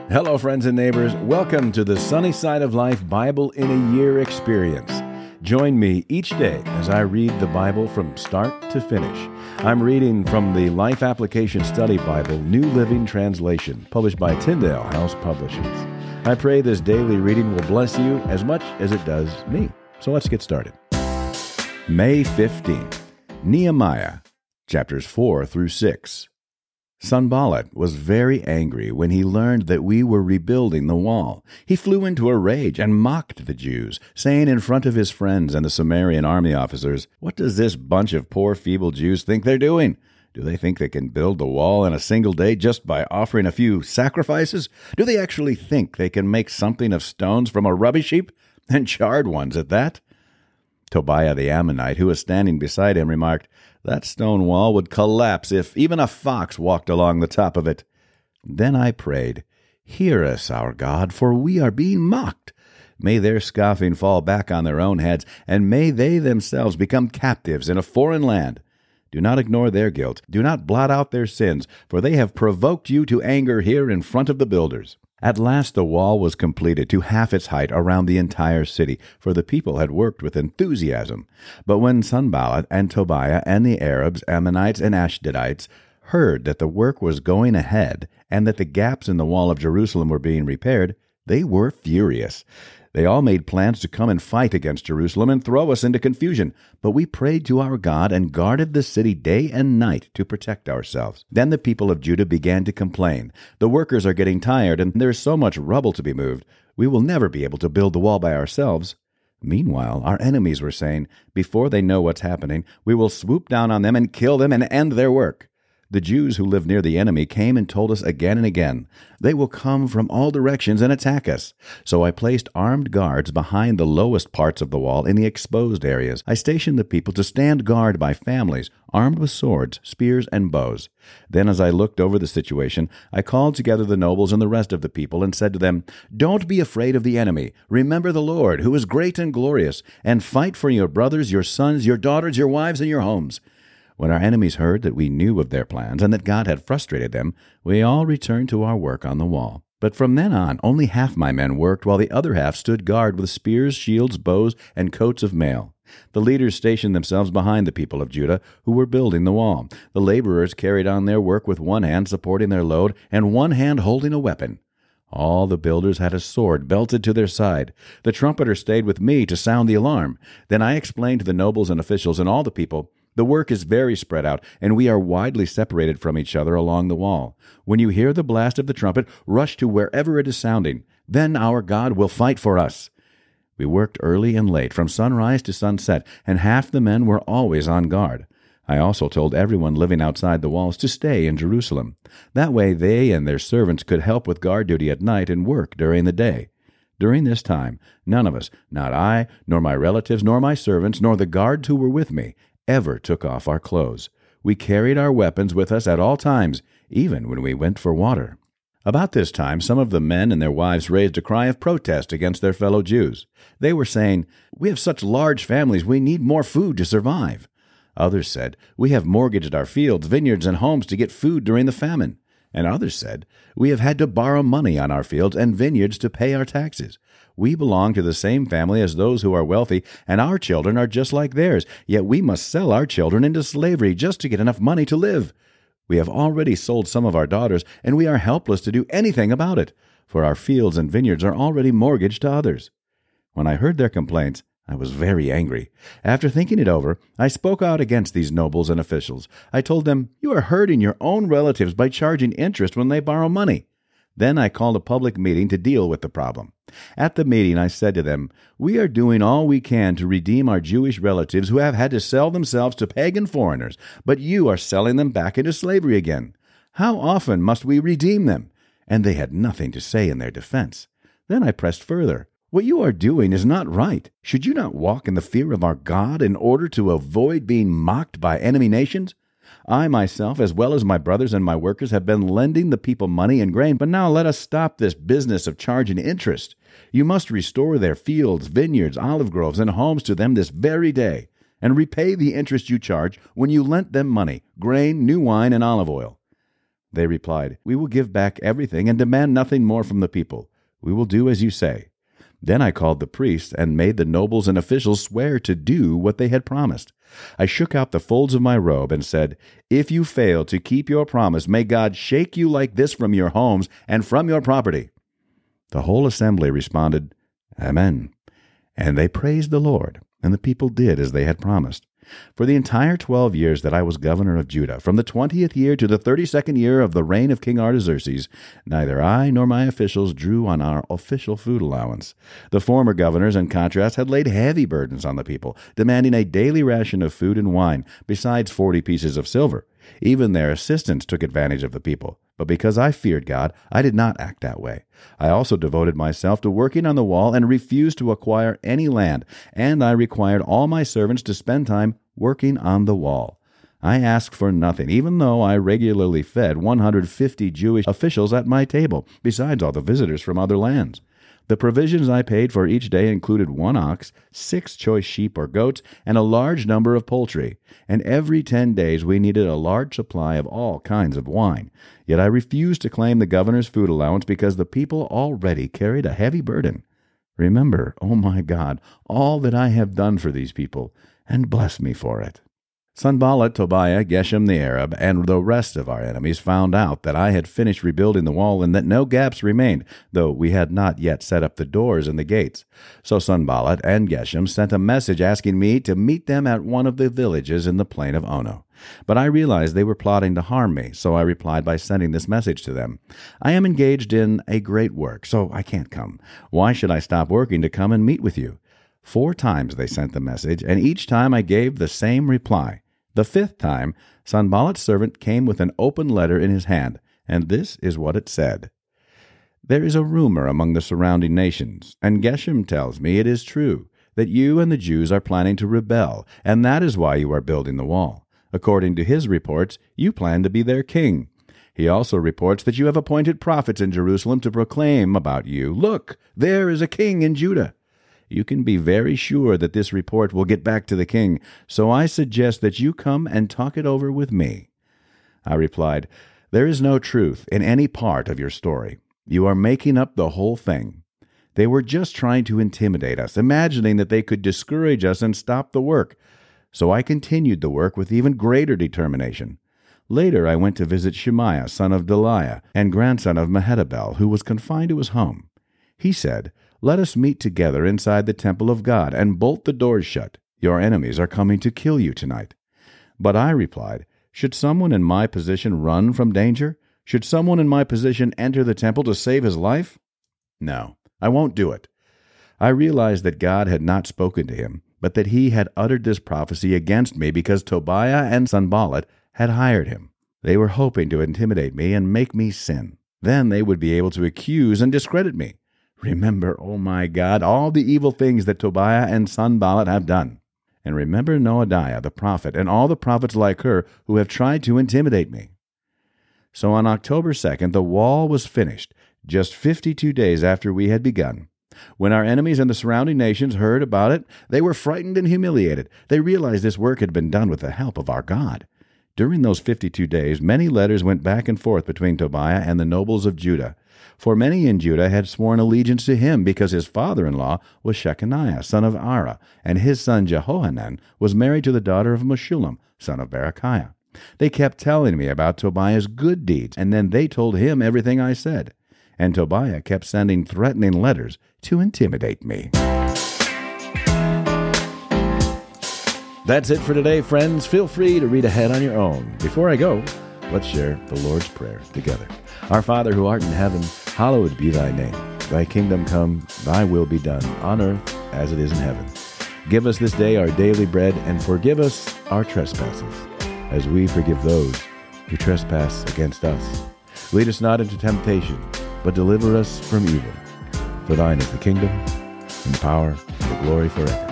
Hello, friends and neighbors. Welcome to the Sunny Side of Life Bible in a Year experience. Join me each day as I read the Bible from start to finish. I'm reading from the Life Application Study Bible, New Living Translation, published by Tyndale House Publishers. I pray this daily reading will bless you as much as it does me. So let's get started. May 15th, Nehemiah, chapters 4 through 6. Sanballat was very angry when he learned that we were rebuilding the wall. He flew into a rage and mocked the Jews, saying in front of his friends and the Samaritan army officers, "What does this bunch of poor, feeble Jews think they're doing? Do they think they can build the wall in a single day just by offering a few sacrifices? Do they actually think they can make something of stones from a rubbish heap, and charred ones at that?" Tobiah the Ammonite, who was standing beside him, remarked, "That stone wall would collapse if even a fox walked along the top of it." Then I prayed, "Hear us, our God, for we are being mocked. May their scoffing fall back on their own heads, and may they themselves become captives in a foreign land. Do not ignore their guilt. Do not blot out their sins, for they have provoked you to anger here in front of the builders." At last the wall was completed to half its height around the entire city, for the people had worked with enthusiasm. But when Sanballat and Tobiah and the Arabs, Ammonites, and Ashdodites heard that the work was going ahead and that the gaps in the wall of Jerusalem were being repaired, they were furious. They all made plans to come and fight against Jerusalem and throw us into confusion. But we prayed to our God and guarded the city day and night to protect ourselves. Then the people of Judah began to complain. "The workers are getting tired, and there is so much rubble to be moved. We will never be able to build the wall by ourselves." Meanwhile, our enemies were saying, "Before they know what's happening, we will swoop down on them and kill them and end their work." The Jews who lived near the enemy came and told us again and again, "They will come from all directions and attack us." So I placed armed guards behind the lowest parts of the wall in the exposed areas. I stationed the people to stand guard by families, armed with swords, spears, and bows. Then as I looked over the situation, I called together the nobles and the rest of the people and said to them, "Don't be afraid of the enemy. Remember the Lord, who is great and glorious, and fight for your brothers, your sons, your daughters, your wives, and your homes." When our enemies heard that we knew of their plans and that God had frustrated them, we all returned to our work on the wall. But from then on, only half my men worked, while the other half stood guard with spears, shields, bows, and coats of mail. The leaders stationed themselves behind the people of Judah, who were building the wall. The laborers carried on their work with one hand supporting their load and one hand holding a weapon. All the builders had a sword belted to their side. The trumpeter stayed with me to sound the alarm. Then I explained to the nobles and officials and all the people, "The work is very spread out, and we are widely separated from each other along the wall. When you hear the blast of the trumpet, rush to wherever it is sounding. Then our God will fight for us." We worked early and late, from sunrise to sunset, and half the men were always on guard. I also told everyone living outside the walls to stay in Jerusalem. That way they and their servants could help with guard duty at night and work during the day. During this time, none of us, not I, nor my relatives, nor my servants, nor the guards who were with me, ever took off our clothes. We carried our weapons with us at all times, even when we went for water. About this time, some of the men and their wives raised a cry of protest against their fellow Jews. They were saying, "We have such large families, we need more food to survive." Others said, "We have mortgaged our fields, vineyards, and homes to get food during the famine." And others said, "We have had to borrow money on our fields and vineyards to pay our taxes. We belong to the same family as those who are wealthy, and our children are just like theirs, yet we must sell our children into slavery just to get enough money to live. We have already sold some of our daughters, and we are helpless to do anything about it, for our fields and vineyards are already mortgaged to others." When I heard their complaints, I was very angry. After thinking it over, I spoke out against these nobles and officials. I told them, "You are hurting your own relatives by charging interest when they borrow money." Then I called a public meeting to deal with the problem. At the meeting, I said to them, "We are doing all we can to redeem our Jewish relatives who have had to sell themselves to pagan foreigners, but you are selling them back into slavery again. How often must we redeem them?" And they had nothing to say in their defense. Then I pressed further. "What you are doing is not right. Should you not walk in the fear of our God in order to avoid being mocked by enemy nations? I myself, as well as my brothers and my workers, have been lending the people money and grain, but now let us stop this business of charging interest. You must restore their fields, vineyards, olive groves, and homes to them this very day, and repay the interest you charge when you lent them money, grain, new wine, and olive oil." They replied, "We will give back everything and demand nothing more from the people. We will do as you say." Then I called the priests and made the nobles and officials swear to do what they had promised. I shook out the folds of my robe and said, "If you fail to keep your promise, may God shake you like this from your homes and from your property." The whole assembly responded, "Amen." And they praised the Lord, and the people did as they had promised. For the entire 12 years that I was governor of Judah, from the 20th year to the 32nd year of the reign of King Artaxerxes, neither I nor my officials drew on our official food allowance. The former governors, in contrast, had laid heavy burdens on the people, demanding a daily ration of food and wine, besides 40 pieces of silver. Even their assistants took advantage of the people. But because I feared God, I did not act that way. I also devoted myself to working on the wall and refused to acquire any land, and I required all my servants to spend time working on the wall. I asked for nothing, even though I regularly fed 150 Jewish officials at my table, besides all the visitors from other lands. The provisions I paid for each day included 1 ox, 6 choice sheep or goats, and a large number of poultry. And every 10 days we needed a large supply of all kinds of wine. Yet I refused to claim the governor's food allowance because the people already carried a heavy burden. Remember, oh my God, all that I have done for these people, and bless me for it. Sanballat, Tobiah, Geshem the Arab, and the rest of our enemies found out that I had finished rebuilding the wall and that no gaps remained, though we had not yet set up the doors and the gates. So Sanballat and Geshem sent a message asking me to meet them at one of the villages in the plain of Ono. But I realized they were plotting to harm me, so I replied by sending this message to them. "I am engaged in a great work, so I can't come. Why should I stop working to come and meet with you?" 4 times they sent the message, and each time I gave the same reply. The 5th time, Sanballat's servant came with an open letter in his hand, and this is what it said. "There is a rumor among the surrounding nations, and Geshem tells me it is true, that you and the Jews are planning to rebel, and that is why you are building the wall. According to his reports, you plan to be their king. He also reports that you have appointed prophets in Jerusalem to proclaim about you, 'Look, there is a king in Judah.' You can be very sure that this report will get back to the king, so I suggest that you come and talk it over with me." I replied, "There is no truth in any part of your story. You are making up the whole thing. They were just trying to intimidate us, imagining that they could discourage us and stop the work. So I continued the work with even greater determination. Later I went to visit Shemaiah, son of Delaiah, and grandson of Mehetabel, who was confined to his home. He said, 'Let us meet together inside the temple of God and bolt the doors shut. Your enemies are coming to kill you tonight.' But I replied, 'Should someone in my position run from danger? Should someone in my position enter the temple to save his life? No, I won't do it.' I realized that God had not spoken to him, but that he had uttered this prophecy against me because Tobiah and Sanballat had hired him. They were hoping to intimidate me and make me sin. Then they would be able to accuse and discredit me. Remember, oh my God, all the evil things that Tobiah and Sanballat have done. And remember Noadiah the prophet and all the prophets like her who have tried to intimidate me." So on October 2nd, the wall was finished, just 52 days after we had begun. When our enemies and the surrounding nations heard about it, they were frightened and humiliated. They realized this work had been done with the help of our God. During those 52 days, many letters went back and forth between Tobiah and the nobles of Judah. For many in Judah had sworn allegiance to him because his father-in-law was Shechaniah, son of Ara, and his son Jehohanan was married to the daughter of Meshullam, son of Berechiah. They kept telling me about Tobiah's good deeds, and then they told him everything I said. And Tobiah kept sending threatening letters to intimidate me. That's it for today, friends. Feel free to read ahead on your own. Before I go, let's share the Lord's Prayer together. Our Father who art in heaven, hallowed be thy name. Thy kingdom come, thy will be done, on earth as it is in heaven. Give us this day our daily bread, and forgive us our trespasses, as we forgive those who trespass against us. Lead us not into temptation, but deliver us from evil. For thine is the kingdom, and the power, and the glory forever.